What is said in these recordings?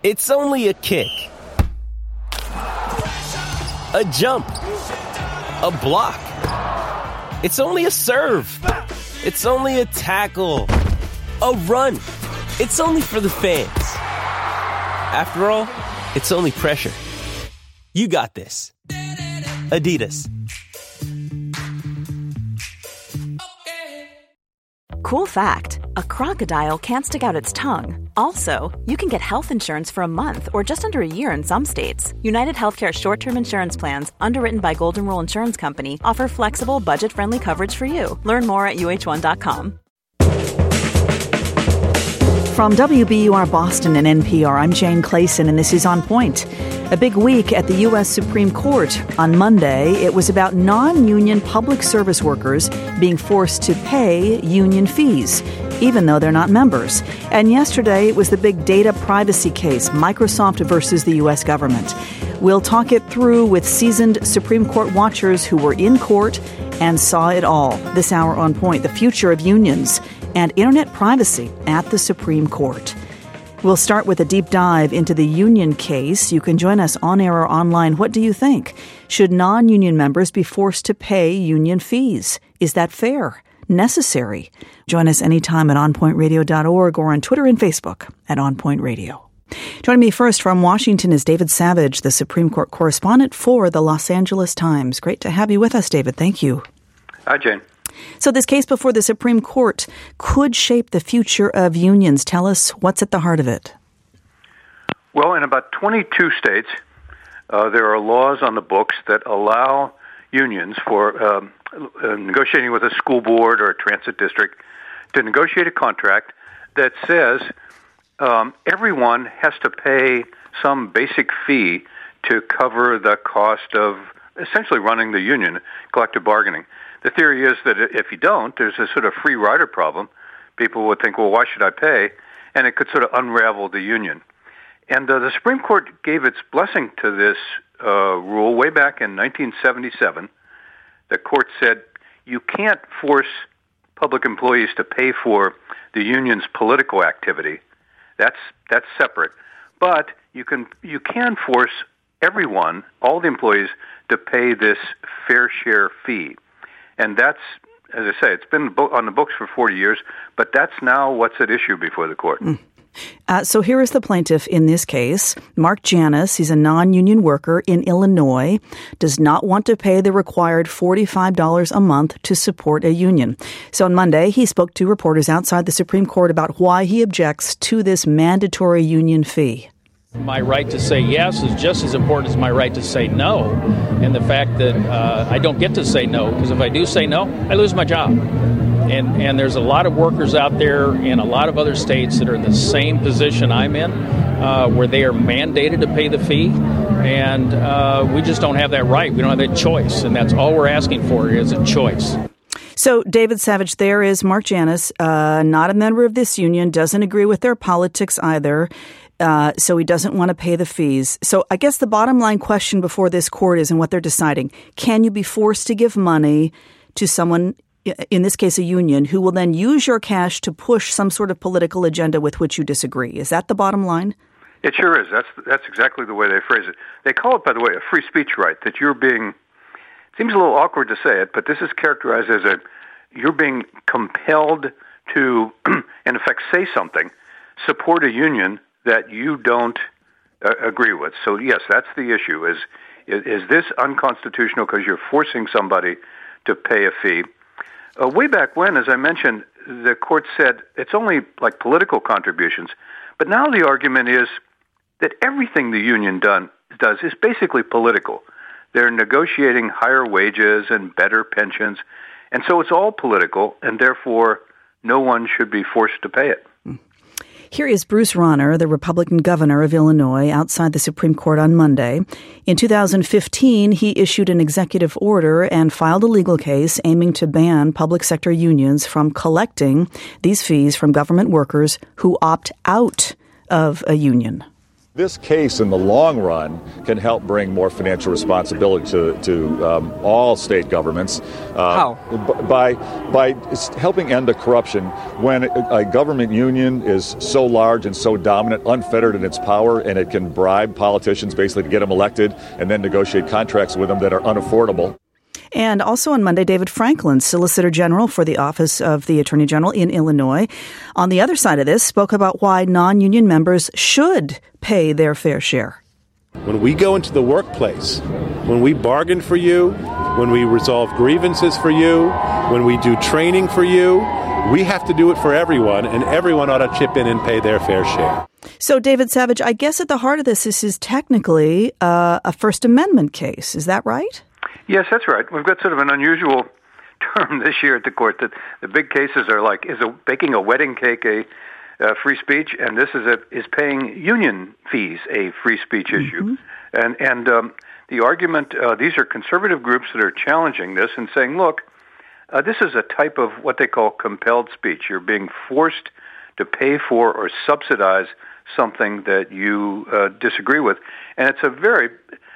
It's only a kick, a jump, a block. It's only a serve. It's only a tackle, a run. It's only for the fans. After all, it's only pressure. You got this. Adidas. Cool fact, a crocodile can't stick out its tongue. Also, you can get health insurance for a month or just under a year in some states. United Healthcare short-term insurance plans, underwritten by Golden Rule Insurance Company, offer flexible, budget-friendly coverage for you. Learn more at uh1.com. From WBUR Boston and NPR, I'm Jane Clayson, and this is On Point. A big week at the U.S. Supreme Court. On Monday, it was about non-union public service workers being forced to pay union fees, even though they're not members. And yesterday, it was the big data privacy case, Microsoft versus the U.S. government. We'll talk it through with seasoned Supreme Court watchers who were in court and saw it all. This hour On Point, the future of unions and internet privacy at the Supreme Court. We'll start with a deep dive into the union case. You can join us on air or online. What do you think? Should non-union members be forced to pay union fees? Is that fair? Necessary? Join us anytime at onpointradio.org or on Twitter and Facebook at OnPoint Radio. Joining me first from Washington is David Savage, the Supreme Court correspondent for the Los Angeles Times. Great to have you with us, David. Thank you. Hi, Jane. So this case before the Supreme Court could shape the future of unions. Tell us what's at the heart of it. Well, in about 22 states, there are laws on the books that allow unions for negotiating with a school board or a transit district to negotiate a contract that says everyone has to pay some basic fee to cover the cost of essentially running the union, collective bargaining. The theory is that if you don't, there's a sort of free rider problem. People would think, well, why should I pay? And it could sort of unravel the union. And the Supreme Court gave its blessing to this rule way back in 1977. The court said you can't force public employees to pay for the union's political activity. That's separate. But you can force everyone, all the employees, to pay this fair share fee. And that's, as I say, it's been on the books for 40 years, but that's now what's at issue before the court. So here is the plaintiff in this case, Mark Janis. He's a non-union worker in Illinois, does not want to pay the required $45 a month to support a union. So on Monday, he spoke to reporters outside the Supreme Court about why he objects to this mandatory union fee. My right to say yes is just as important as my right to say no, and the fact that I don't get to say no, because if I do say no, I lose my job. And there's a lot of workers out there in a lot of other states that are in the same position I'm in, where they are mandated to pay the fee, and we just don't have that right. We don't have that choice, and that's all we're asking for is a choice. So, David Savage, there is Mark Janis, not a member of this union, doesn't agree with their politics either. So he doesn't want to pay the fees. So I guess the bottom line question before this court is, and what they're deciding, can you be forced to give money to someone, in this case a union, who will then use your cash to push some sort of political agenda with which you disagree? Is that the bottom line? It sure is. That's exactly the way they phrase it. They call it, by the way, a free speech right, that you're being, it seems a little awkward to say it, but this is characterized as you're being compelled to, in effect, say something, support a union that you don't agree with. So yes, that's the issue. Is this unconstitutional because you're forcing somebody to pay a fee? Way back when, as I mentioned, the court said it's only like political contributions. But now the argument is that everything the union does is basically political. They're negotiating higher wages and better pensions. And so it's all political, and therefore no one should be forced to pay it. Here is Bruce Rauner, the Republican governor of Illinois, outside the Supreme Court on Monday. In 2015, he issued an executive order and filed a legal case aiming to ban public sector unions from collecting these fees from government workers who opt out of a union. This case, in the long run, can help bring more financial responsibility to all state governments. How? By helping end the corruption. When a government union is so large and so dominant, unfettered in its power, and it can bribe politicians basically to get them elected and then negotiate contracts with them that are unaffordable. And also on Monday, David Franklin, Solicitor General for the Office of the Attorney General in Illinois, on the other side of this, spoke about why non-union members should pay their fair share. When we go into the workplace, when we bargain for you, when we resolve grievances for you, when we do training for you, we have to do it for everyone, and everyone ought to chip in and pay their fair share. So, David Savage, I guess at the heart of this is technically a First Amendment case. Is that right? Yes, that's right. We've got sort of an unusual term this year at the court that the big cases are like, baking a wedding cake a free speech, and this is paying union fees a free speech issue. And the argument, these are conservative groups that are challenging this and saying, look, this is a type of what they call compelled speech. You're being forced to pay for or subsidize something that you disagree with. And it's a very,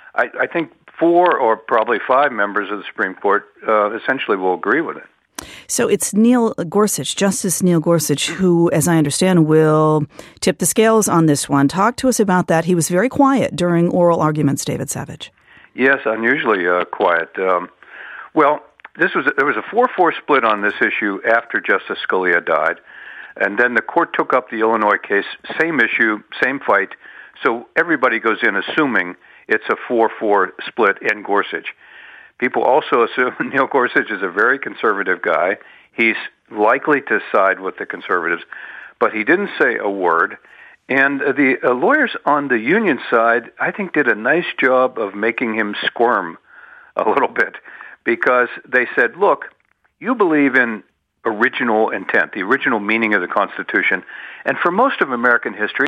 I think, 4 or probably 5 members of the Supreme Court essentially will agree with it. So it's Neil Gorsuch, Justice Neil Gorsuch, who, as I understand, will tip the scales on this one. Talk to us about that. He was very quiet during oral arguments, David Savage. Yes, unusually quiet. Well, there was a 4-4 split on this issue after Justice Scalia died, and then the court took up the Illinois case, same issue, same fight, so everybody goes in assuming it's a 4-4 split in Gorsuch. People also assume Neil Gorsuch is a very conservative guy. He's likely to side with the conservatives, but he didn't say a word. And the lawyers on the union side, I think, did a nice job of making him squirm a little bit, because they said, look, you believe in original intent, the original meaning of the Constitution, and for most of American history,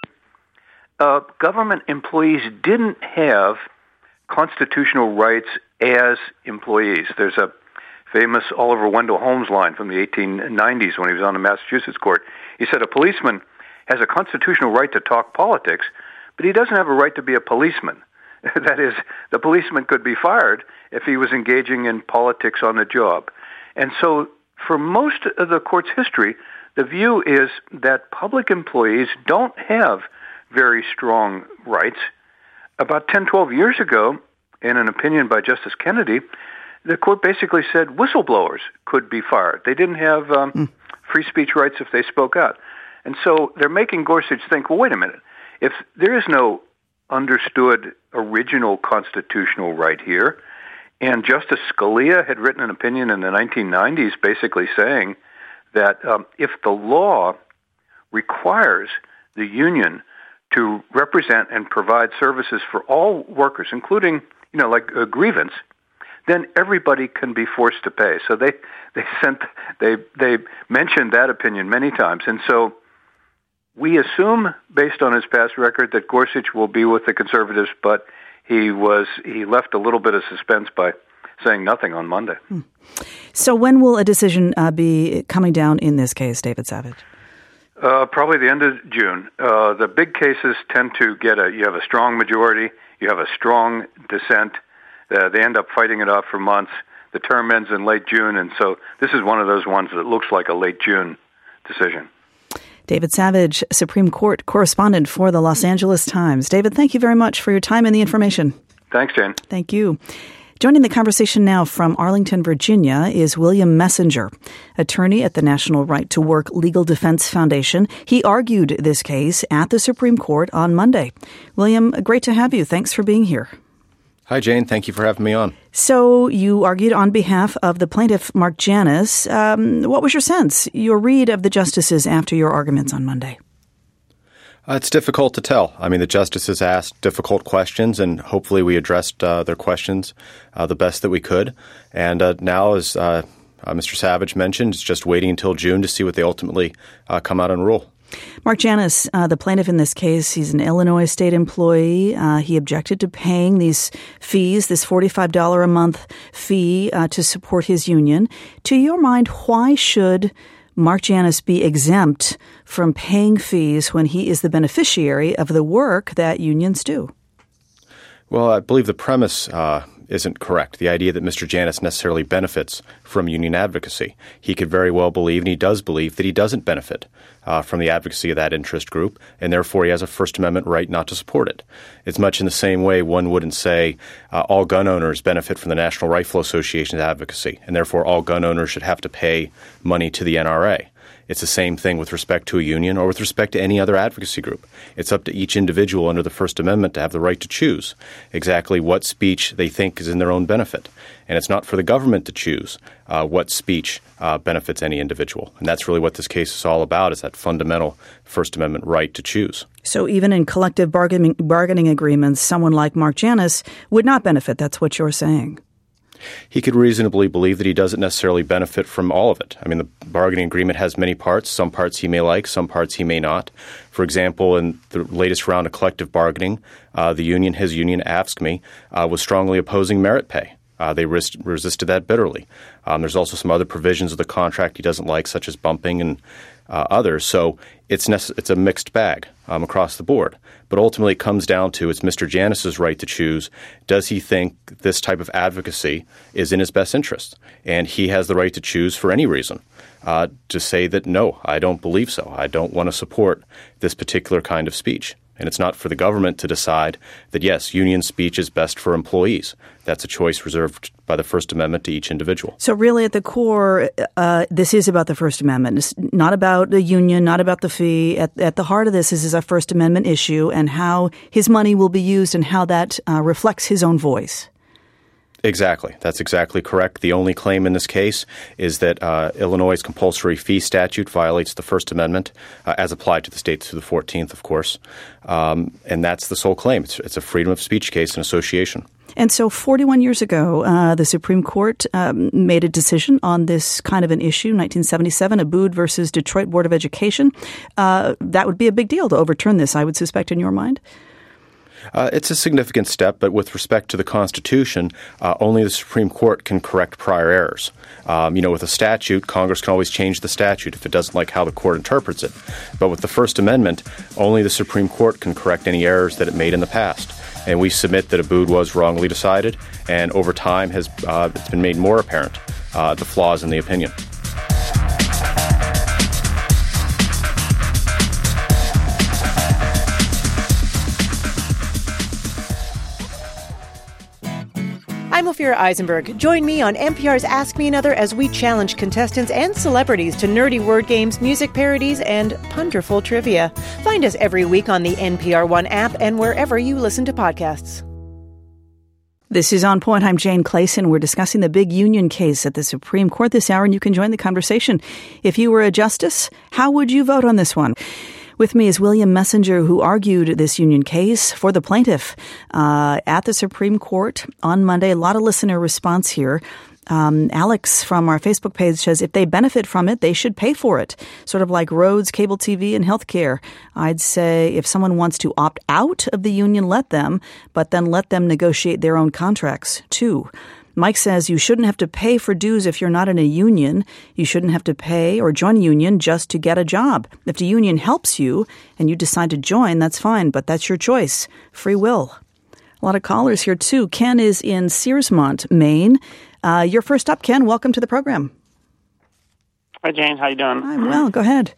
government employees didn't have constitutional rights as employees. There's a famous Oliver Wendell Holmes line from the 1890s when he was on the Massachusetts court. He said a policeman has a constitutional right to talk politics, but he doesn't have a right to be a policeman. That is, the policeman could be fired if he was engaging in politics on the job. And so for most of the court's history, the view is that public employees don't have very strong rights. About 10, 12 years ago, in an opinion by Justice Kennedy, the court basically said whistleblowers could be fired. They didn't have free speech rights if they spoke out. And so they're making Gorsuch think, well, wait a minute. If there is no understood original constitutional right here, and Justice Scalia had written an opinion in the 1990s basically saying that if the law requires the union to represent and provide services for all workers, including, like a grievance, then everybody can be forced to pay. So they mentioned that opinion many times. And so we assume, based on his past record, that Gorsuch will be with the conservatives, but he left a little bit of suspense by saying nothing on Monday. So when will a decision be coming down in this case, David Savage? Probably the end of June. The big cases tend to you have a strong majority, you have a strong dissent. They end up fighting it out for months. The term ends in late June, and so this is one of those ones that looks like a late June decision. David Savage, Supreme Court correspondent for the Los Angeles Times. David, thank you very much for your time and the information. Thanks, Jane. Thank you. Joining the conversation now from Arlington, Virginia, is William Messenger, attorney at the National Right to Work Legal Defense Foundation. He argued this case at the Supreme Court on Monday. William, great to have you. Thanks for being here. Hi, Jane. Thank you for having me on. So you argued on behalf of the plaintiff, Mark Janus. What was your sense, your read of the justices after your arguments on Monday? It's difficult to tell. I mean, the justices asked difficult questions, and hopefully we addressed their questions the best that we could. And now, as Mr. Savage mentioned, it's just waiting until June to see what they ultimately come out and rule. Mark Janus, the plaintiff in this case, he's an Illinois state employee. He objected to paying these fees, this $45 a month fee to support his union. To your mind, why should Mark Janus be exempt from paying fees when he is the beneficiary of the work that unions do? Well, I believe the premise isn't correct. The idea that Mr. Janus necessarily benefits from union advocacy. He could very well believe, and he does believe, that he doesn't benefit from the advocacy of that interest group, and therefore he has a First Amendment right not to support it. It's much in the same way one wouldn't say all gun owners benefit from the National Rifle Association's advocacy, and therefore all gun owners should have to pay money to the NRA. It's the same thing with respect to a union or with respect to any other advocacy group. It's up to each individual under the First Amendment to have the right to choose exactly what speech they think is in their own benefit. And it's not for the government to choose what speech benefits any individual. And that's really what this case is all about, is that fundamental First Amendment right to choose. So even in collective bargaining agreements, someone like Mark Janus would not benefit. That's what you're saying. He could reasonably believe that he doesn't necessarily benefit from all of it. I mean, the bargaining agreement has many parts. Some parts he may like, some parts he may not. For example, in the latest round of collective bargaining, his union, AFSCME, was strongly opposing merit pay. They resisted that bitterly. There's also some other provisions of the contract he doesn't like, such as bumping and others. So it's a mixed bag across the board. But ultimately it comes down to it's Mr. Janus's right to choose. Does he think this type of advocacy is in his best interest? And he has the right to choose for any reason to say that, no, I don't believe so. I don't want to support this particular kind of speech. And it's not for the government to decide that, yes, union speech is best for employees. That's a choice reserved by the First Amendment to each individual. So really at the core, this is about the First Amendment. It's not about the union, not about the fee. At the heart of this is a First Amendment issue and how his money will be used and how that reflects his own voice. Exactly. That's exactly correct. The only claim in this case is that Illinois' compulsory fee statute violates the First Amendment, as applied to the states through the 14th, of course. And that's the sole claim. It's a freedom of speech case and association. And so 41 years ago, the Supreme Court made a decision on this kind of an issue, 1977, Abood versus Detroit Board of Education. That would be a big deal to overturn this, I would suspect, in your mind. It's a significant step, but with respect to the Constitution, only the Supreme Court can correct prior errors. With a statute, Congress can always change the statute if it doesn't like how the court interprets it. But with the First Amendment, only the Supreme Court can correct any errors that it made in the past. And we submit that Abood was wrongly decided, and over time it's been made more apparent the flaws in the opinion. I'm Ophira Eisenberg. Join me on NPR's Ask Me Another as we challenge contestants and celebrities to nerdy word games, music parodies, and punderful trivia. Find us every week on the NPR One app and wherever you listen to podcasts. This is On Point. I'm Jane Clayson. We're discussing the big union case at the Supreme Court this hour, and you can join the conversation. If you were a justice, how would you vote on this one? With me is William Messenger, who argued this union case for the plaintiff at the Supreme Court on Monday. A lot of listener response here. Alex from our Facebook page says if they benefit from it, they should pay for it, sort of like roads, cable TV, and healthcare. I'd say if someone wants to opt out of the union, let them, but then let them negotiate their own contracts, too. Mike says you shouldn't have to pay for dues if you're not in a union. You shouldn't have to pay or join a union just to get a job. If the union helps you and you decide to join, that's fine, but that's your choice. Free will. A lot of callers here, too. Ken is in Searsmont, Maine. You're first up, Ken. Welcome to the program. Hi, Jane. How you doing? I'm well. Go ahead.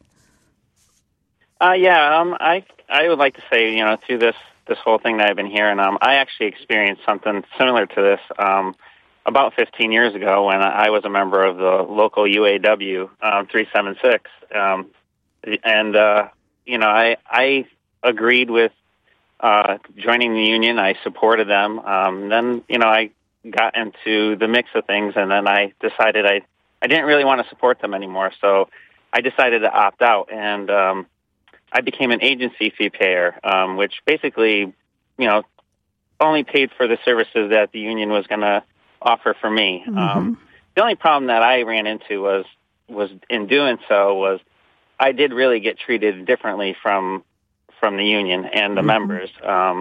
I would like to say, through this whole thing that I've been hearing, I actually experienced something similar to this about 15 years ago when I was a member of the local UAW 376. I agreed with joining the union. I supported them. Then, I got into the mix of things, and then I decided I didn't really want to support them anymore. So I decided to opt out, and I became an agency fee payer, which basically, only paid for the services that the union was going to offer for me. Mm-hmm. The only problem that I ran into was in doing so was I did really get treated differently from the union and the mm-hmm. members.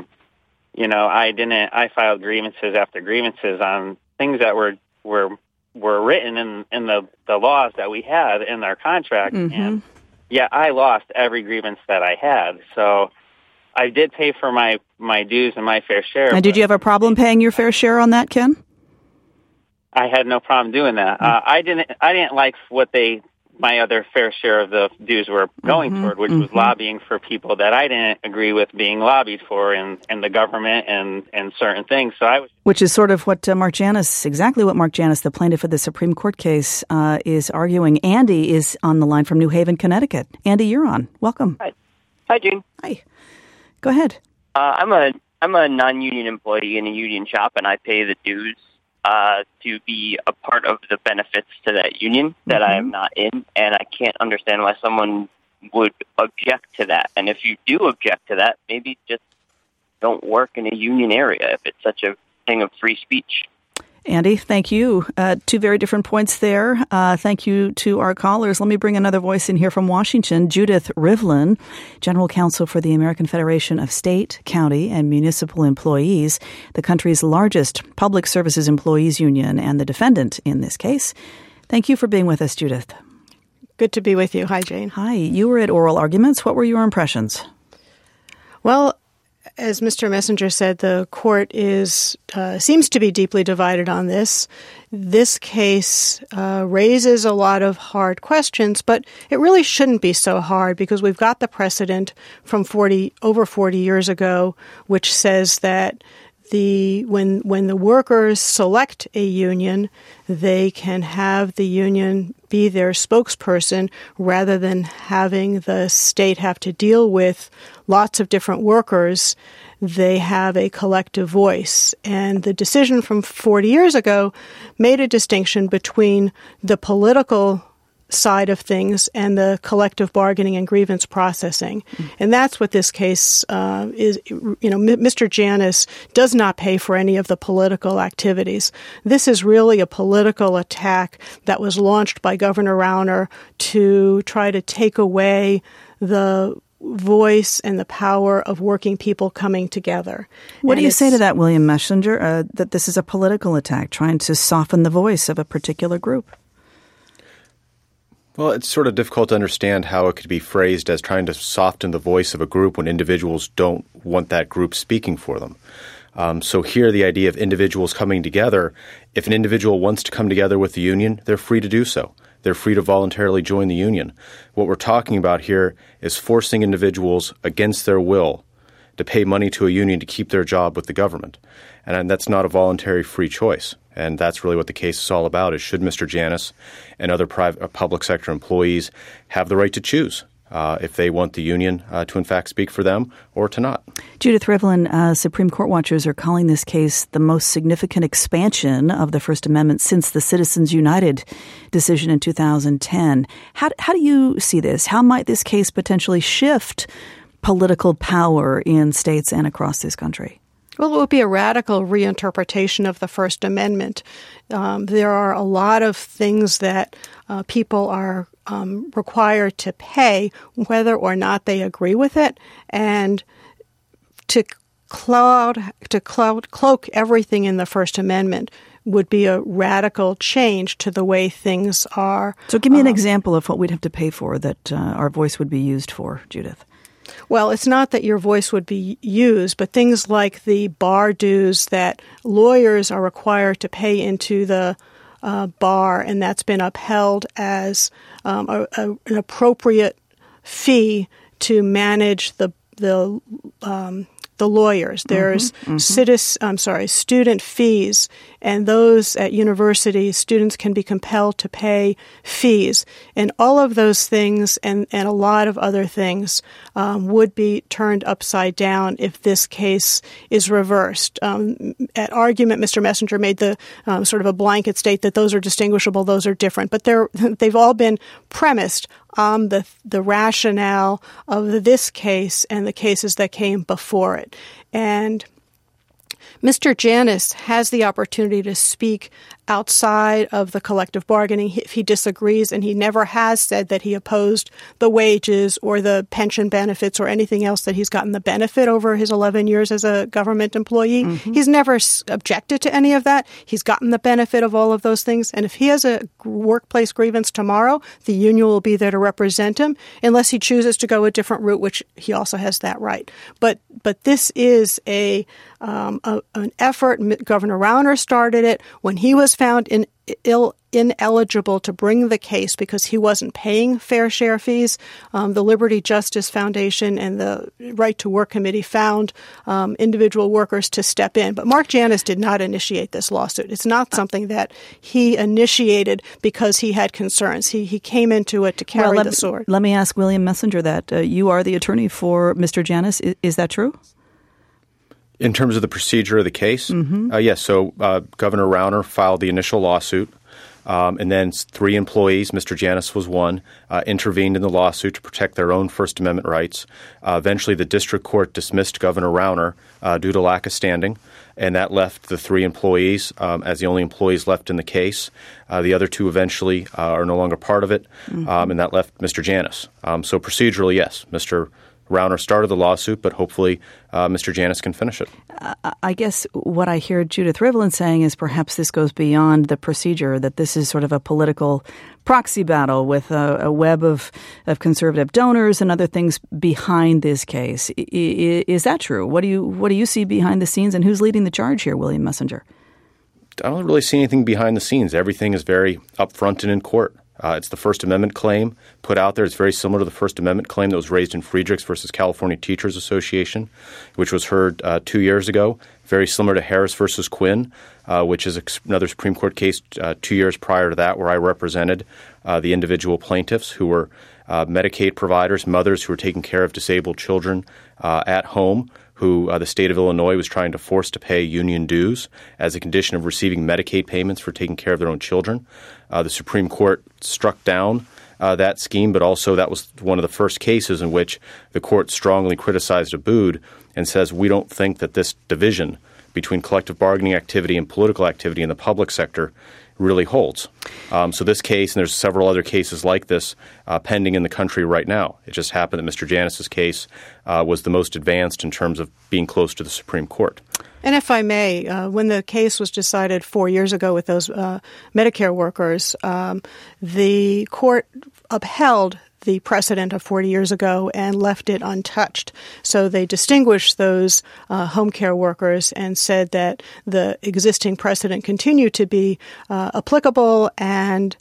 I filed grievances after grievances on things that were were written in the laws that we had in our contract, and yeah, I lost every grievance that I had. So I did pay for my dues and my fair share. And did you have a problem paying your fair share on that, Ken? I had no problem doing that. I didn't like what my other fair share of the dues were going toward, which was lobbying for people that I didn't agree with being lobbied for in the government and certain things. So which is sort of what exactly what Mark Janus, the plaintiff of the Supreme Court case, is arguing. Andy is on the line from New Haven, Connecticut. Andy, you're on. Welcome. Hi, Jane. Hi. Go ahead. I'm a non-union employee in a union shop, and I pay the dues to be a part of the benefits to that union that I am not in, and I can't understand why someone would object to that. And if you do object to that, maybe just don't work in a union area if it's such a thing of free speech. Andy, thank you. Two very different points there. Thank you to our callers. Let me bring another voice in here from Washington. Judith Rivlin, General Counsel for the American Federation of State, County, and Municipal Employees, the country's largest public services employees union and the defendant in this case. Thank you for being with us, Judith. Good to be with you. Hi, Jane. Hi. You were at oral arguments. What were your impressions? Well, as Mr. Messenger said, the court seems to be deeply divided on this. This case raises a lot of hard questions, but it really shouldn't be so hard because we've got the precedent from over 40 years ago, which says that when the workers select a union, they can have the union be their spokesperson rather than having the state have to deal with lots of different workers. They have a collective voice. And the decision from 40 years ago made a distinction between the political side of things and the collective bargaining and grievance processing. And that's what this case is. Mr. Janus does not pay for any of the political activities. This is really a political attack that was launched by Governor Rauner to try to take away the voice and the power of working people coming together. What do you say to that, William Messenger, that this is a political attack trying to soften the voice of a particular group? Well, it's sort of difficult to understand how it could be phrased as trying to soften the voice of a group when individuals don't want that group speaking for them. So here, the idea of individuals coming together, if an individual wants to come together with the union, they're free to do so. They're free to voluntarily join the union. What we're talking about here is forcing individuals against their will to pay money to a union to keep their job with the government. And that's not a voluntary free choice. And that's really what the case is all about, is should Mr. Janus and other public sector employees have the right to choose if they want the union to, in fact, speak for them or to not. Judith Rivlin, Supreme Court watchers are calling this case the most significant expansion of the First Amendment since the Citizens United decision in 2010. How do you see this? How might this case potentially shift political power in states and across this country? Well, it would be a radical reinterpretation of the First Amendment. There are a lot of things that people are required to pay, whether or not they agree with it, and to cloak everything in the First Amendment would be a radical change to the way things are. So give me an example of what we'd have to pay for that our voice would be used for, Judith. Well, it's not that your voice would be used, but things like the bar dues that lawyers are required to pay into the bar, and that's been upheld as an appropriate fee to manage the lawyers. There's student fees, and those at universities, students can be compelled to pay fees. And all of those things and a lot of other things would be turned upside down if this case is reversed. At argument, Mr. Messenger made the sort of a blanket state that those are distinguishable, those are different, but they've all been premised on the rationale of this case and the cases that came before it. And Mr. Janus has the opportunity to speak outside of the collective bargaining if he disagrees, and he never has said that he opposed the wages or the pension benefits or anything else that he's gotten the benefit over his 11 years as a government employee. Mm-hmm. He's never objected to any of that. He's gotten the benefit of all of those things. And if he has a workplace grievance tomorrow, the union will be there to represent him unless he chooses to go a different route, which he also has that right. But this is an effort. Governor Rauner started it when he was found ineligible to bring the case because he wasn't paying fair share fees. The Liberty Justice Foundation and the Right to Work Committee found individual workers to step in. But Mark Janus did not initiate this lawsuit. It's not something that he initiated because he had concerns. He came into it to carry the sword. Let me ask William Messenger that. You are the attorney for Mr. Janus. Is that true? In terms of the procedure of the case, yes. So Governor Rauner filed the initial lawsuit, and then 3 employees, Mr. Janus was one, intervened in the lawsuit to protect their own First Amendment rights. Eventually, the district court dismissed Governor Rauner due to lack of standing, and that left the 3 employees as the only employees left in the case. The other 2 eventually are no longer part of it, and that left Mr. Janus. So procedurally, yes, Mr. Rauner started the lawsuit, but hopefully Mr. Janus can finish it. I guess what I hear Judith Rivlin saying is perhaps this goes beyond the procedure, that this is sort of a political proxy battle with a web of conservative donors and other things behind this case. Is that true? What do you see behind the scenes, and who's leading the charge here, William Messenger? I don't really see anything behind the scenes. Everything is very upfront and in court. It's the First Amendment claim put out there. It's very similar to the First Amendment claim that was raised in Friedrichs versus California Teachers Association, which was heard 2 years ago. Very similar to Harris versus Quinn, which is another Supreme Court case 2 years prior to that, where I represented the individual plaintiffs who were Medicaid providers, mothers who were taking care of disabled children at home, who the state of Illinois was trying to force to pay union dues as a condition of receiving Medicaid payments for taking care of their own children. The Supreme Court struck down that scheme, but also that was one of the first cases in which the court strongly criticized Abood and says we don't think that this division between collective bargaining activity and political activity in the public sector really holds. So this case, and there's several other cases like this pending in the country right now. It just happened that Mr. Janus's case was the most advanced in terms of being close to the Supreme Court. And if I may, when the case was decided 4 years ago with those Medicare workers, the court upheld the precedent of 40 years ago and left it untouched. So they distinguished those home care workers and said that the existing precedent continued to be applicable, and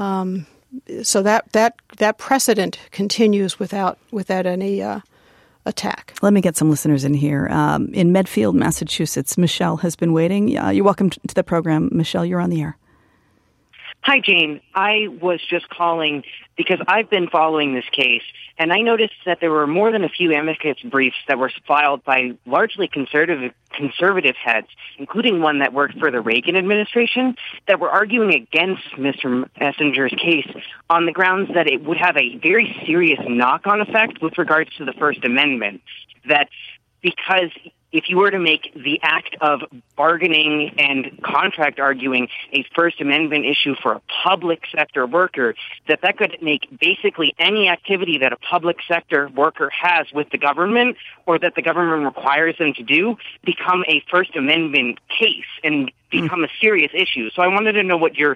so that precedent continues without any attack. Let me get some listeners in here. In Medfield, Massachusetts, Michelle has been waiting. You're welcome to the program. Michelle, you're on the air. Hi, Jane. I was just calling because I've been following this case, and I noticed that there were more than a few amicus briefs that were filed by largely conservative heads, including one that worked for the Reagan administration, that were arguing against Mr. Messenger's case on the grounds that it would have a very serious knock-on effect with regards to the First Amendment, that because if you were to make the act of bargaining and contract arguing a First Amendment issue for a public sector worker, that could make basically any activity that a public sector worker has with the government or that the government requires them to do become a First Amendment case and become a serious issue. So I wanted to know what your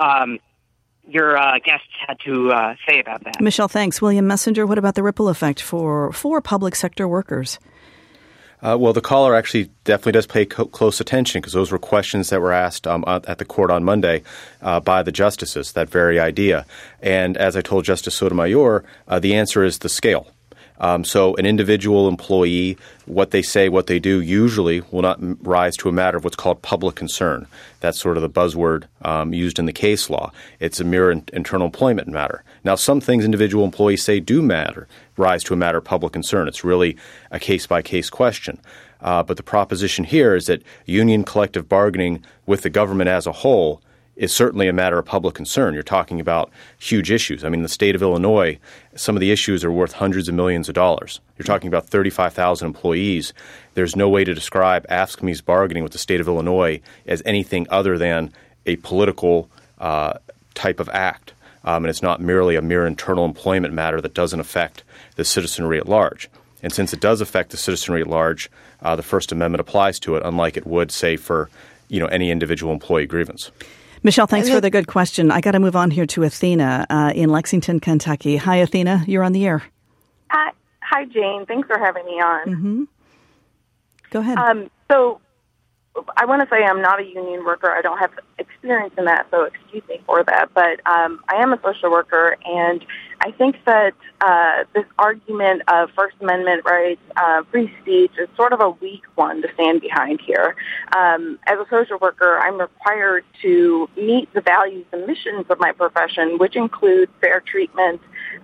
guests had to say about that. Michelle, thanks. William Messenger, what about the ripple effect for public sector workers? Well, the caller actually definitely does pay close attention because those were questions that were asked at the court on Monday by the justices, that very idea. And as I told Justice Sotomayor, the answer is the scale. So an individual employee, what they say, what they do, usually will not rise to a matter of what's called public concern. That's sort of the buzzword used in the case law. It's a mere internal employment matter. Now, some things individual employees say do rise to a matter of public concern. It's really a case-by-case question. But the proposition here is that union collective bargaining with the government as a whole is certainly a matter of public concern. You're talking about huge issues. I mean, in the state of Illinois, some of the issues are worth hundreds of millions of dollars. You're talking about 35,000 employees. There's no way to describe AFSCME's bargaining with the state of Illinois as anything other than a political type of act, and it's not merely a mere internal employment matter that doesn't affect the citizenry at large. And since it does affect the citizenry at large, the First Amendment applies to it, unlike it would, say, for any individual employee grievance. Michelle, thanks for the good question. I got to move on here to Athena in Lexington, Kentucky. Hi, Athena. You're on the air. Hi, Jane. Thanks for having me on. Mm-hmm. Go ahead. So I want to say I'm not a union worker. I don't have experience in that, so excuse me for that. But I am a social worker, and I think that this argument of First Amendment rights, free speech, is sort of a weak one to stand behind here. As a social worker, I'm required to meet the values and missions of my profession, which include fair treatment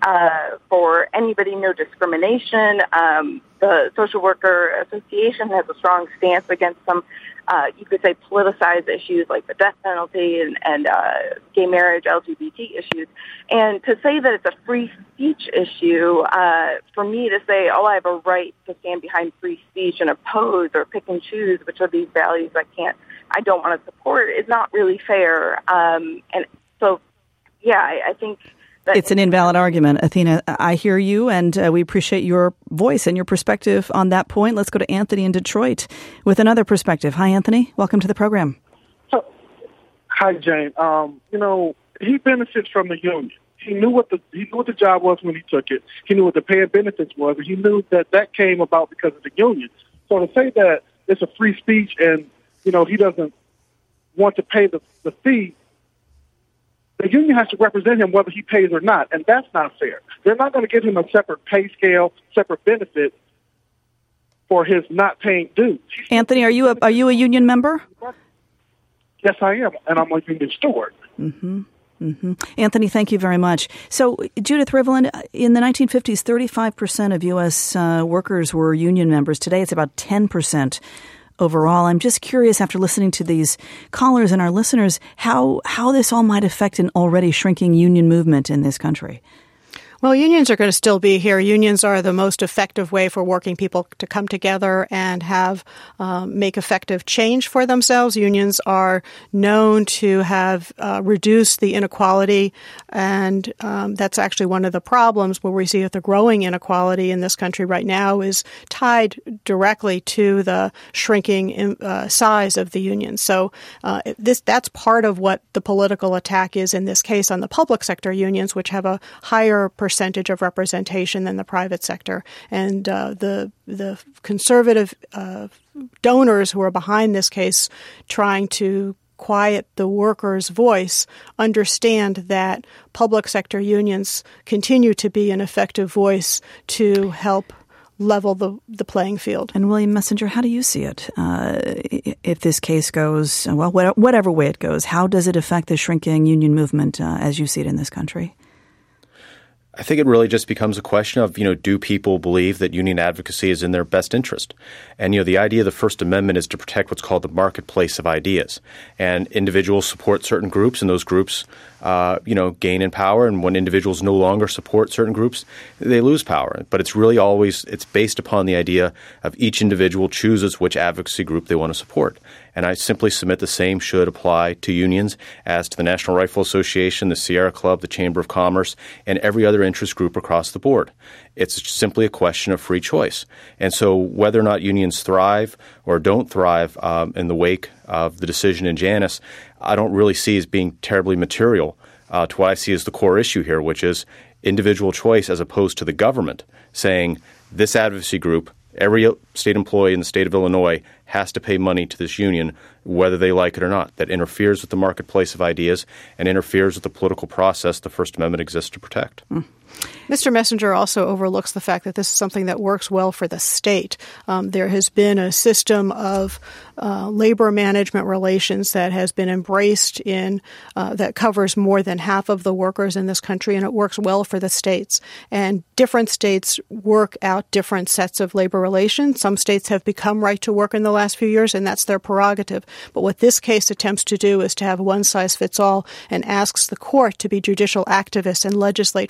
for anybody, no discrimination. The Social Worker Association has a strong stance against some, you could say, politicized issues like the death penalty and gay marriage, LGBT issues. And to say that it's a free speech issue, for me to say, I have a right to stand behind free speech and oppose or pick and choose which of these values I don't want to support, is not really fair. And so, I think it's an invalid argument. Athena, I hear you, and we appreciate your voice and your perspective on that point. Let's go to Anthony in Detroit with another perspective. Hi, Anthony. Welcome to the program. Hi, Jane. He benefits from the union. He knew what the job was when he took it. He knew what the pay and benefits was, and he knew that came about because of the union. So to say that it's a free speech and, he doesn't want to pay the fee, the union has to represent him whether he pays or not, and that's not fair. They're not going to give him a separate pay scale, separate benefit for his not paying dues. Anthony, are you a union member? Yes, I am, and I'm a union steward. Mm-hmm. Mm-hmm. Anthony, thank you very much. So, Judith Rivlin, in the 1950s, 35% of U.S. workers were union members. Today, it's about 10%. Overall, I'm just curious, after listening to these callers and our listeners, how this all might affect an already shrinking union movement in this country. Well, unions are going to still be here. Unions are the most effective way for working people to come together and make effective change for themselves. Unions are known to have reduced the inequality, and that's actually one of the problems where we see that the growing inequality in this country right now is tied directly to the shrinking size of the unions. So that's part of what the political attack is in this case on the public sector unions, which have a higher percentage of representation than the private sector. And the conservative donors who are behind this case trying to quiet the workers' voice understand that public sector unions continue to be an effective voice to help level the playing field. And William Messenger, how do you see it? If this case goes, whatever way it goes, how does it affect the shrinking union movement as you see it in this country? I think it really just becomes a question of, do people believe that union advocacy is in their best interest? And, the idea of the First Amendment is to protect what's called the marketplace of ideas. And individuals support certain groups, and those groups, gain in power. And when individuals no longer support certain groups, they lose power. But it's really it's based upon the idea of each individual chooses which advocacy group they want to support. And I simply submit the same should apply to unions as to the National Rifle Association, the Sierra Club, the Chamber of Commerce, and every other interest group across the board. It's simply a question of free choice. And so whether or not unions thrive or don't thrive in the wake of the decision in Janus, I don't really see as being terribly material to what I see as the core issue here, which is individual choice as opposed to the government saying this advocacy group, every state employee in the state of Illinois has to pay money to this union, whether they like it or not. That interferes with the marketplace of ideas and interferes with the political process the First Amendment exists to protect. Mr. Messenger also overlooks the fact that this is something that works well for the state. There has been a system of labor management relations that has been embraced that covers more than half of the workers in this country, and it works well for the states. And different states work out different sets of labor relations. Some states have become right to work in the last few years, and that's their prerogative. But what this case attempts to do is to have one size fits all and asks the court to be judicial activists and legislate from the bench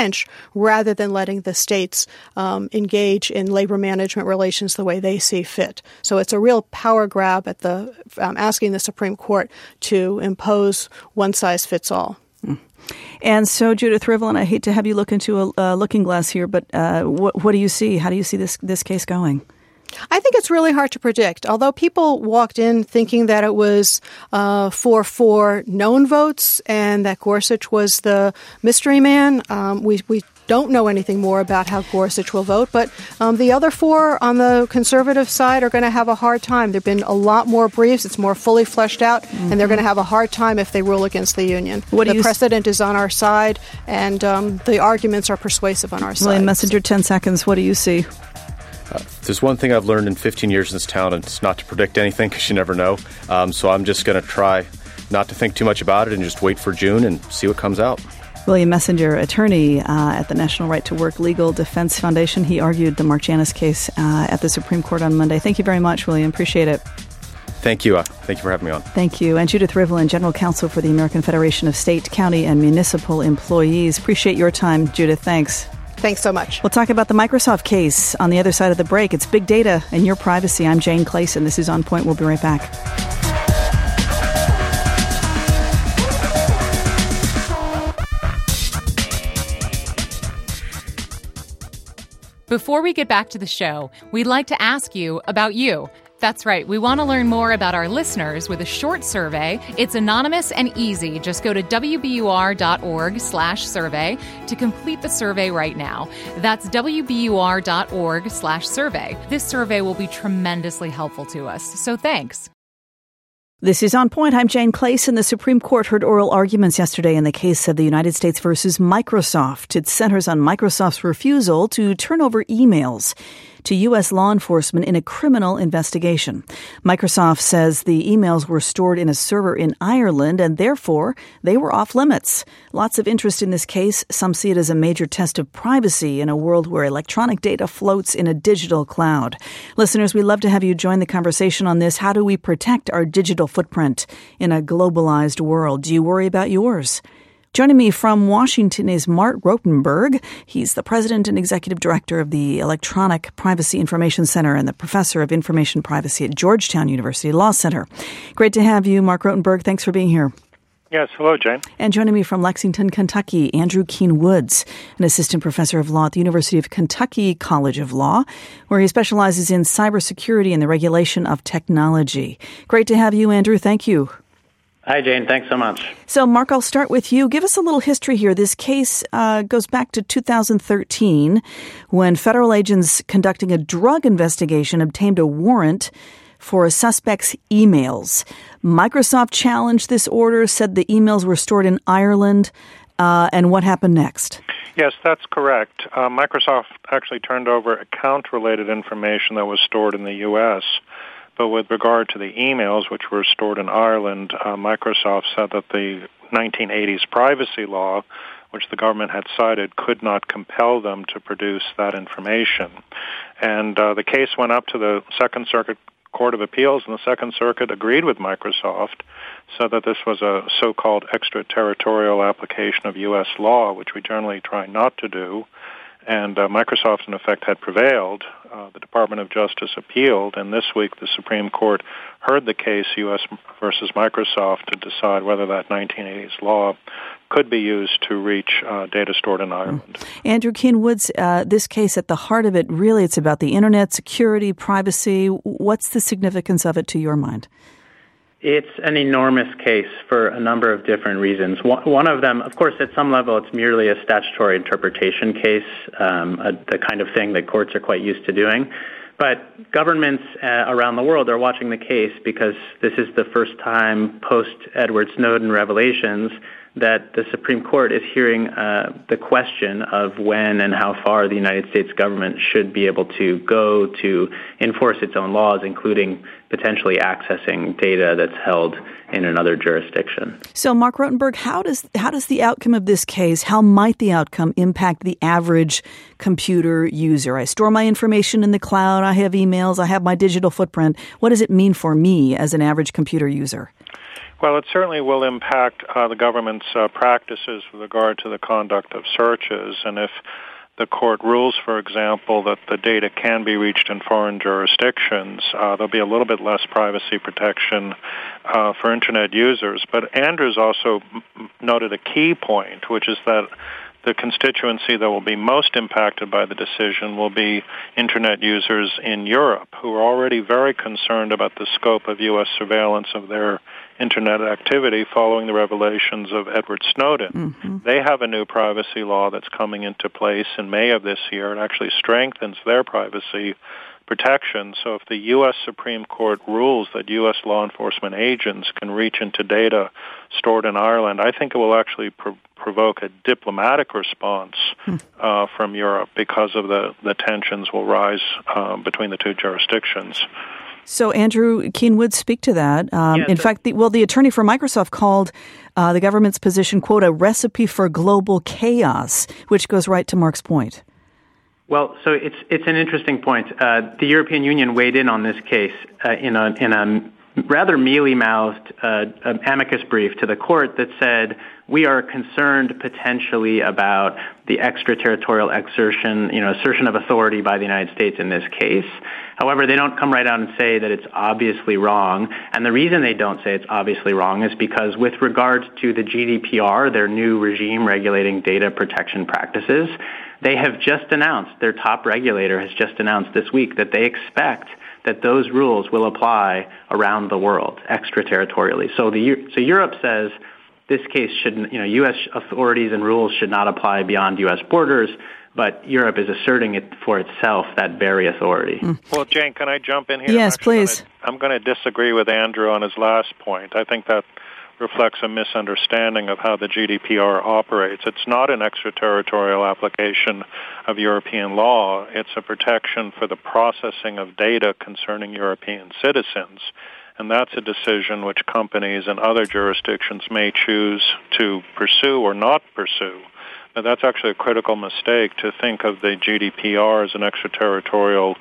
bench rather than letting the states engage in labor management relations the way they see fit. So it's a real power grab at asking the Supreme Court to impose one size fits all. And so, Judith Rivlin, I hate to have you look into a looking glass here, but what do you see? How do you see this case going? I think it's really hard to predict. Although people walked in thinking that it was 4 known votes and that Gorsuch was the mystery man, we don't know anything more about how Gorsuch will vote, but the other 4 on the conservative side are going to have a hard time. There have been a lot more briefs. It's more fully fleshed out, and they're going to have a hard time if they rule against the union. The precedent is on our side, and the arguments are persuasive on our side. William Messenger, 10 seconds. What do you see? There's one thing I've learned in 15 years in this town, and it's not to predict anything because you never know. So I'm just going to try not to think too much about it and just wait for June and see what comes out. William Messenger, attorney at the National Right to Work Legal Defense Foundation. He argued the Marcianis case at the Supreme Court on Monday. Thank you very much, William. Appreciate it. Thank you. Thank you for having me on. Thank you. And Judith Rivlin, General Counsel for the American Federation of State, County, and Municipal Employees. Appreciate your time, Judith. Thanks. Thanks so much. We'll talk about the Microsoft case on the other side of the break. It's big data and your privacy. I'm Jane Clayson. This is On Point. We'll be right back. Before we get back to the show, we'd like to ask you about you. That's right. We want to learn more about our listeners with a short survey. It's anonymous and easy. Just go to wbur.org/survey to complete the survey right now. That's wbur.org/survey. This survey will be tremendously helpful to us. So thanks. This is On Point. I'm Jane Clayson. The Supreme Court heard oral arguments yesterday in the case of the United States versus Microsoft. It centers on Microsoft's refusal to turn over emails to U.S. law enforcement in a criminal investigation. Microsoft says the emails were stored in a server in Ireland and therefore they were off limits. Lots of interest in this case. Some see it as a major test of privacy in a world where electronic data floats in a digital cloud. Listeners, we'd love to have you join the conversation on this. How do we protect our digital footprint in a globalized world? Do you worry about yours? Joining me from Washington is Mark Rotenberg. He's the president and executive director of the Electronic Privacy Information Center and the professor of information privacy at Georgetown University Law Center. Great to have you, Mark Rotenberg. Thanks for being here. Yes, hello, Jane. And joining me from Lexington, Kentucky, Andrew Keen Woods, an assistant professor of law at the University of Kentucky College of Law, where he specializes in cybersecurity and the regulation of technology. Great to have you, Andrew. Thank you. Hi, Jane. Thanks so much. So, Mark, I'll start with you. Give us a little history here. This case goes back to 2013 when federal agents conducting a drug investigation obtained a warrant for a suspect's emails. Microsoft challenged this order, said the emails were stored in Ireland. And what happened next? Yes, that's correct. Microsoft actually turned over account-related information that was stored in the U.S., but with regard to the emails, which were stored in Ireland, Microsoft said that the 1980s privacy law, which the government had cited, could not compel them to produce that information. And the case went up to the Second Circuit Court of Appeals, and the Second Circuit agreed with Microsoft, so that this was a so-called extraterritorial application of U.S. law, which we generally try not to do. And Microsoft, in effect, had prevailed. The Department of Justice appealed, and this week the Supreme Court heard the case U.S. versus Microsoft to decide whether that 1980s law could be used to reach data stored in Ireland. Andrew Keen Woods, this case, at the heart of it, really it's about the Internet, security, privacy. What's the significance of it to your mind? It's an enormous case for a number of different reasons. One of them, of course, at some level, it's merely a statutory interpretation case, the kind of thing that courts are quite used to doing. But governments around the world are watching the case because this is the first time post-Edward Snowden revelations that the Supreme Court is hearing the question of when and how far the United States government should be able to go to enforce its own laws, including potentially accessing data that's held in another jurisdiction. So, Mark Rotenberg, how does the outcome of this case, how might the outcome impact the average computer user? I store my information in the cloud, I have emails, I have my digital footprint. What does it mean for me as an average computer user? Well, it certainly will impact the government's government's practices with regard to the conduct of searches. And if the court rules, for example, that the data can be reached in foreign jurisdictions, there'll be a little bit less privacy protection for Internet users. But Andrews also noted a key point, which is that the constituency that will be most impacted by the decision will be Internet users in Europe, who are already very concerned about the scope of U.S. surveillance of their Internet activity following the revelations of Edward Snowden. Mm-hmm. They have a new privacy law that's coming into place in May of this year. It actually strengthens their privacy protection. So if the U.S. Supreme Court rules that U.S. law enforcement agents can reach into data stored in Ireland, I think it will actually provoke a diplomatic response from Europe, because of the tensions will rise between the two jurisdictions. So Andrew Keenwood, speak to that. In fact, the attorney for Microsoft called the government's position, quote, a recipe for global chaos, which goes right to Mark's point. Well, so it's an interesting point. The European Union weighed in on this case in a rather mealy-mouthed amicus brief to the court that said, we are concerned potentially about the extraterritorial assertion of authority by the United States in this case. However, they don't come right out and say that it's obviously wrong. And the reason they don't say it's obviously wrong is because with regards to the GDPR, their new regime regulating data protection practices, they have just announced, their top regulator has just announced this week that they expect that those rules will apply around the world extraterritorially. So Europe says this case shouldn't, U.S. authorities and rules should not apply beyond U.S. borders, but Europe is asserting it for itself, that very authority. Well, Jane, can I jump in here? Yes, please. I'm going to disagree with Andrew on his last point. I think that reflects a misunderstanding of how the GDPR operates. It's not an extraterritorial application of European law. It's a protection for the processing of data concerning European citizens. And that's a decision which companies and other jurisdictions may choose to pursue or not pursue. But that's actually a critical mistake to think of the GDPR as an extraterritorial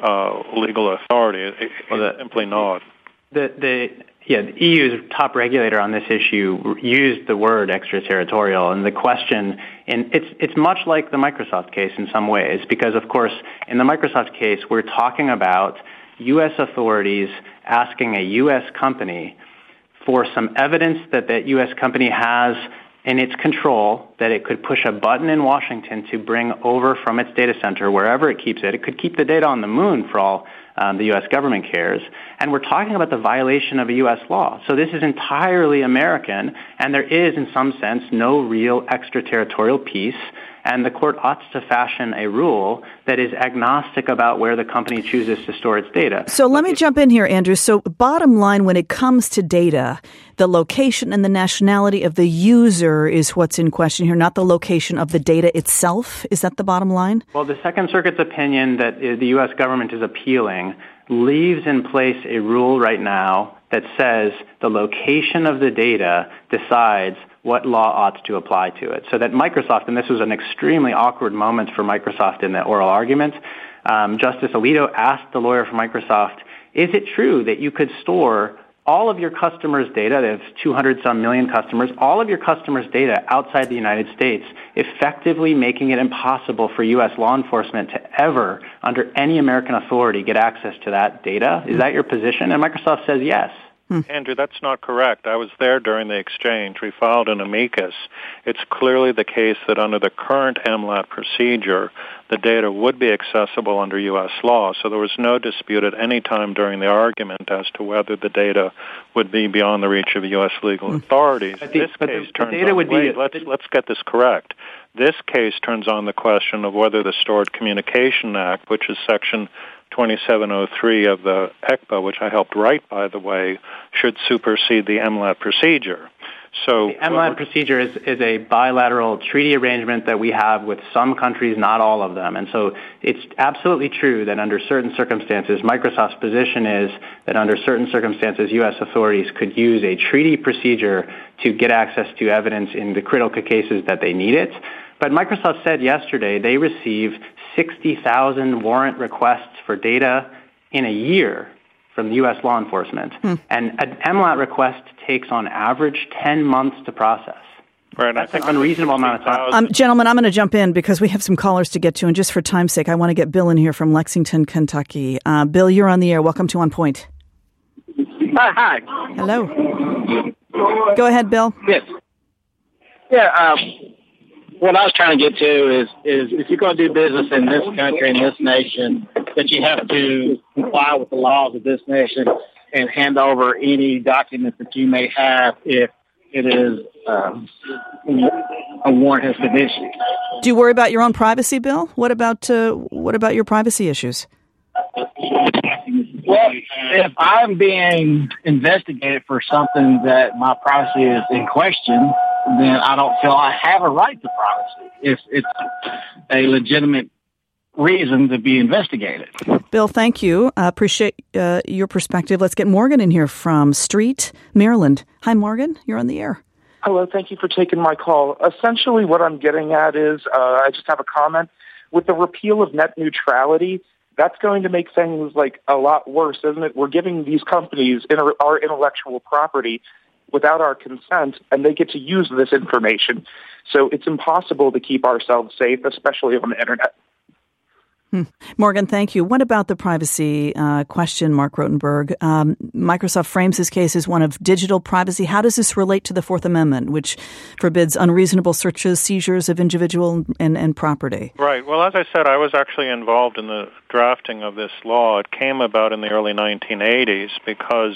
legal authority. It's simply not. The EU's top regulator on this issue used the word extraterritorial, and the question, and it's much like the Microsoft case in some ways, because of course in the Microsoft case we're talking about U.S. authorities asking a U.S. company for some evidence that that U.S. company has in its control, that it could push a button in Washington to bring over from its data center wherever it keeps it. It could keep the data on the moon for all the U.S. government cares. And we're talking about the violation of a U.S. law. So this is entirely American, and there is, in some sense, no real extraterritorial piece. And the court ought to fashion a rule that is agnostic about where the company chooses to store its data. So let me jump in here, Andrew. So bottom line, when it comes to data, the location and the nationality of the user is what's in question here, not the location of the data itself. Is that the bottom line? Well, the Second Circuit's opinion that the U.S. government is appealing leaves in place a rule right now that says the location of the data decides what law ought to apply to it. So that Microsoft, and this was an extremely awkward moment for Microsoft in the oral argument, Justice Alito asked the lawyer for Microsoft, is it true that you could store all of your customers' data, they have 200-some million customers, all of your customers' data outside the United States, effectively making it impossible for U.S. law enforcement to ever, under any American authority, get access to that data? Is that your position? And Microsoft says yes. Andrew, that's not correct. I was there during the exchange. We filed an amicus. It's clearly the case that under the current MLAT procedure, the data would be accessible under U.S. law. So there was no dispute at any time during the argument as to whether the data would be beyond the reach of U.S. legal authorities. Let's get this correct. This case turns on the question of whether the Stored Communication Act, which is Section 2703 of the ECPA, which I helped write, by the way, should supersede the MLAT procedure. So the MLAT procedure is a bilateral treaty arrangement that we have with some countries, not all of them. And so it's absolutely true that under certain circumstances, Microsoft's position is that under certain circumstances, U.S. authorities could use a treaty procedure to get access to evidence in the critical cases that they need it. But Microsoft said yesterday they received 60,000 warrant requests for data in a year from U.S. law enforcement. And an MLAT request takes on average 10 months to process. Right, that's an unreasonable amount of time. Gentlemen, I'm going to jump in because we have some callers to get to, and just for time's sake, I want to get Bill in here from Lexington, Kentucky. Bill, you're on the air. Welcome to On Point. Hi. Hello. Go ahead, Bill. Yes. Yeah. What I was trying to get to is if you're going to do business in this country, in this nation, that you have to comply with the laws of this nation and hand over any documents that you may have if it is a warrant has been issued. Do you worry about your own privacy, Bill? What about your privacy issues? Well, if I'm being investigated for something that my privacy is in question, then I don't feel I have a right to privacy. If it's a legitimate reason to be investigated. Bill, thank you. Appreciate your perspective. Let's get Morgan in here from Street, Maryland. Hi, Morgan. You're on the air. Hello. Thank you for taking my call. Essentially, what I'm getting at is I just have a comment. With the repeal of net neutrality, that's going to make things like a lot worse, isn't it? We're giving these companies our intellectual property without our consent, and they get to use this information. So it's impossible to keep ourselves safe, especially on the internet. Morgan, thank you. What about the privacy question, Mark Rotenberg? Microsoft frames this case as one of digital privacy. How does this relate to the Fourth Amendment, which forbids unreasonable searches, seizures of individual and property? Right. Well, as I said, I was actually involved in the drafting of this law. It came about in the early 1980s because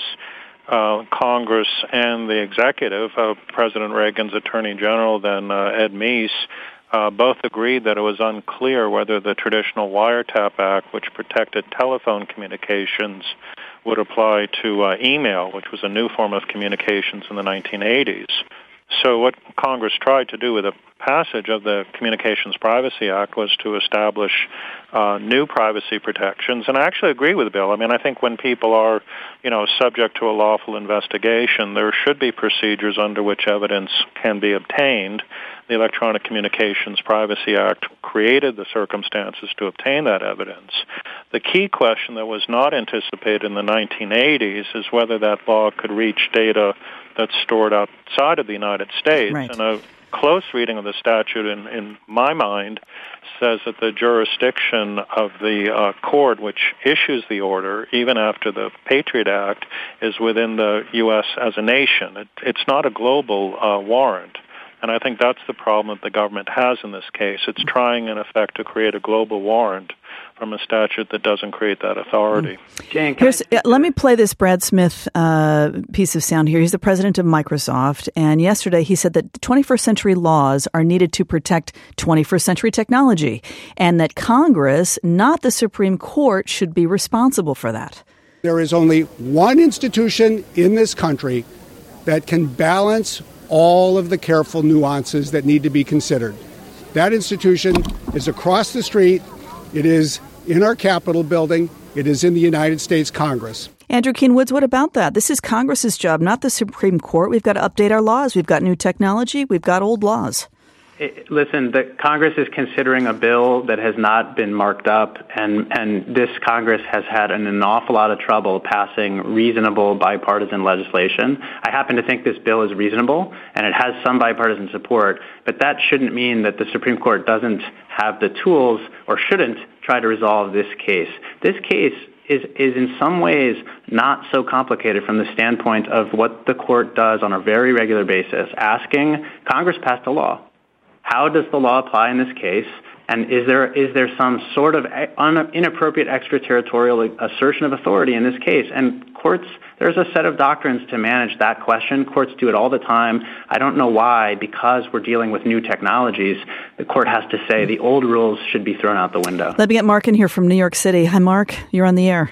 Congress and the executive, President Reagan's Attorney General, then Ed Meese, both agreed that it was unclear whether the traditional Wiretap Act, which protected telephone communications, would apply to email, which was a new form of communications in the 1980s. So what Congress tried to do with the passage of the Communications Privacy Act was to establish new privacy protections. And I actually agree with Bill. I mean, I think when people are, subject to a lawful investigation, there should be procedures under which evidence can be obtained. The Electronic Communications Privacy Act created the circumstances to obtain that evidence. The key question that was not anticipated in the 1980s is whether that law could reach data that's stored outside of the United States. Right. And a close reading of the statute, in my mind, says that the jurisdiction of the court which issues the order, even after the Patriot Act, is within the U.S. as a nation. It's not a global warrant. And I think that's the problem that the government has in this case. It's trying, in effect, to create a global warrant from a statute that doesn't create that authority. Jane, let me play this Brad Smith piece of sound here. He's the president of Microsoft, and yesterday he said that 21st century laws are needed to protect 21st century technology, and that Congress, not the Supreme Court, should be responsible for that. There is only one institution in this country that can balance all of the careful nuances that need to be considered. That institution is across the street. It is in our Capitol building. It is in the United States Congress. Andrew Keen Woods, what about that? This is Congress's job, not the Supreme Court. We've got to update our laws. We've got new technology. We've got old laws. Listen, the Congress is considering a bill that has not been marked up, and this Congress has had an awful lot of trouble passing reasonable bipartisan legislation. I happen to think this bill is reasonable, and it has some bipartisan support, but that shouldn't mean that the Supreme Court doesn't have the tools or shouldn't try to resolve this case. This case is in some ways not so complicated from the standpoint of what the court does on a very regular basis, asking Congress passed a law. How does the law apply in this case? And is there some sort of inappropriate extraterritorial assertion of authority in this case? And courts, there's a set of doctrines to manage that question. Courts do it all the time. I don't know why, because we're dealing with new technologies, the court has to say the old rules should be thrown out the window. Let me get Mark in here from New York City. Hi, Mark. You're on the air.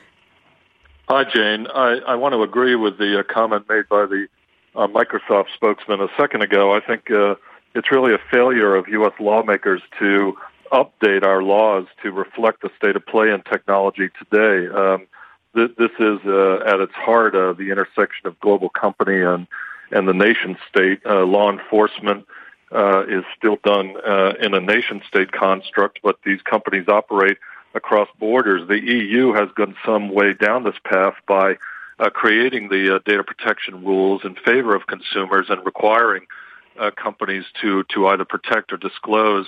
Hi, Jane. I want to agree with the comment made by the Microsoft spokesman a second ago. I think it's really a failure of U.S. lawmakers to update our laws to reflect the state of play in technology today. This is, at its heart, the intersection of global company and the nation-state. Law enforcement is still done in a nation-state construct, but these companies operate across borders. The EU has gone some way down this path by creating the data protection rules in favor of consumers and requiring companies to either protect or disclose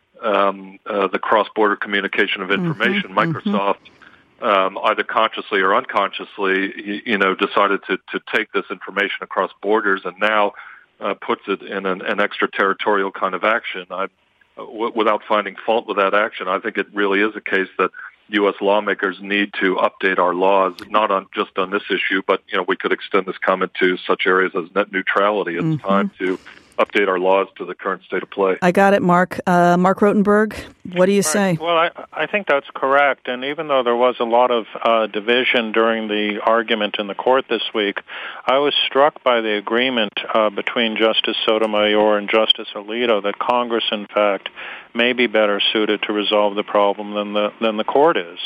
the cross-border communication of information. Microsoft, either consciously or unconsciously, decided to take this information across borders and now puts it in an extraterritorial kind of action. Without finding fault with that action, I think it really is a case that U.S. lawmakers need to update our laws, not just on this issue, but we could extend this comment to such areas as net neutrality. It's time to update our laws to the current state of play. I got it, Mark. Mark Rotenberg, what do you say? Well, I think that's correct. And even though there was a lot of division during the argument in the court this week, I was struck by the agreement between Justice Sotomayor and Justice Alito that Congress, in fact, may be better suited to resolve the problem than the court is.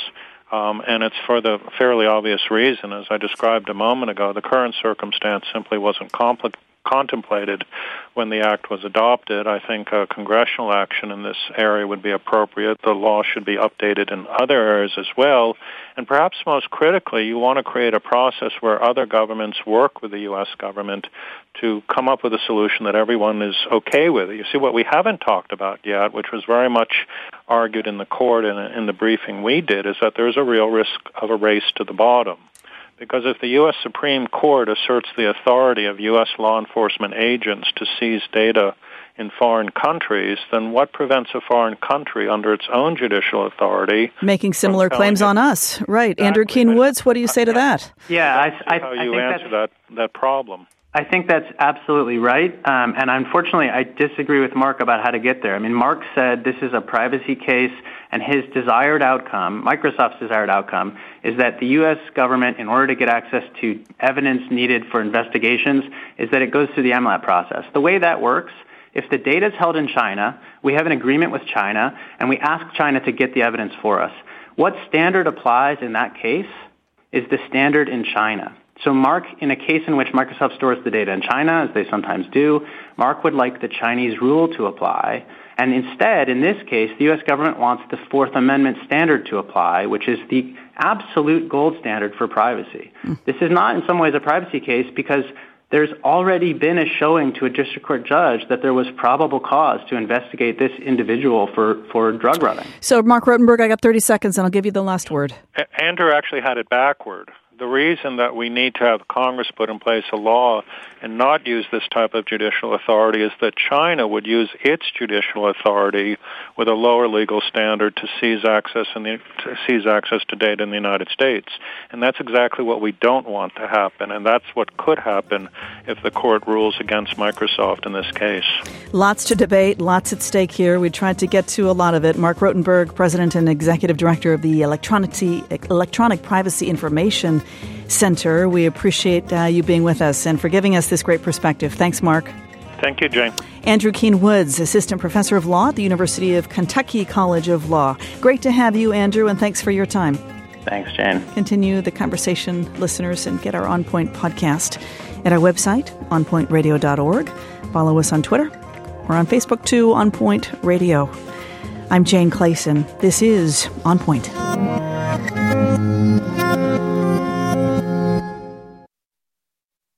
And it's for the fairly obvious reason, as I described a moment ago, the current circumstance simply wasn't contemplated when the act was adopted. I think congressional action in this area would be appropriate. The law should be updated in other areas as well. And perhaps most critically, you want to create a process where other governments work with the U.S. government to come up with a solution that everyone is okay with. You see, what we haven't talked about yet, which was very much argued in the court and in the briefing we did, is that there's a real risk of a race to the bottom. Because if the U.S. Supreme Court asserts the authority of U.S. law enforcement agents to seize data in foreign countries, then what prevents a foreign country under its own judicial authority making similar claims on us? Right. Exactly. Andrew Keen Woods, what do you say to that? Yeah, I how think you answer that problem. I think that's absolutely right. And unfortunately, I disagree with Mark about how to get there. I mean, Mark said this is a privacy case, and his desired outcome, Microsoft's desired outcome, is that the U.S. government, in order to get access to evidence needed for investigations, is that it goes through the MLAT process. The way that works, if the data is held in China, we have an agreement with China, and we ask China to get the evidence for us. What standard applies in that case is the standard in China. So Mark, in a case in which Microsoft stores the data in China, as they sometimes do, Mark would like the Chinese rule to apply. And instead, in this case, the U.S. government wants the Fourth Amendment standard to apply, which is the absolute gold standard for privacy. This is not in some ways a privacy case because there's already been a showing to a district court judge that there was probable cause to investigate this individual for drug running. So, Mark Rotenberg, I got 30 seconds, and I'll give you the last word. Andrew actually had it backward. The reason that we need to have Congress put in place a law and not use this type of judicial authority is that China would use its judicial authority with a lower legal standard to seize access to data in the United States. And that's exactly what we don't want to happen, and that's what could happen if the court rules against Microsoft in this case. Lots to debate, lots at stake here. We tried to get to a lot of it. Mark Rotenberg, President and Executive Director of the Electronic Privacy Information Center. We appreciate you being with us and for giving us this great perspective. Thanks, Mark. Thank you, Jane. Andrew Keen Woods, Assistant Professor of Law at the University of Kentucky College of Law. Great to have you, Andrew, and thanks for your time. Thanks, Jane. Continue the conversation, listeners, and get our On Point podcast at our website, onpointradio.org. Follow us on Twitter or on Facebook, too, On Point Radio. I'm Jane Clayson. This is On Point.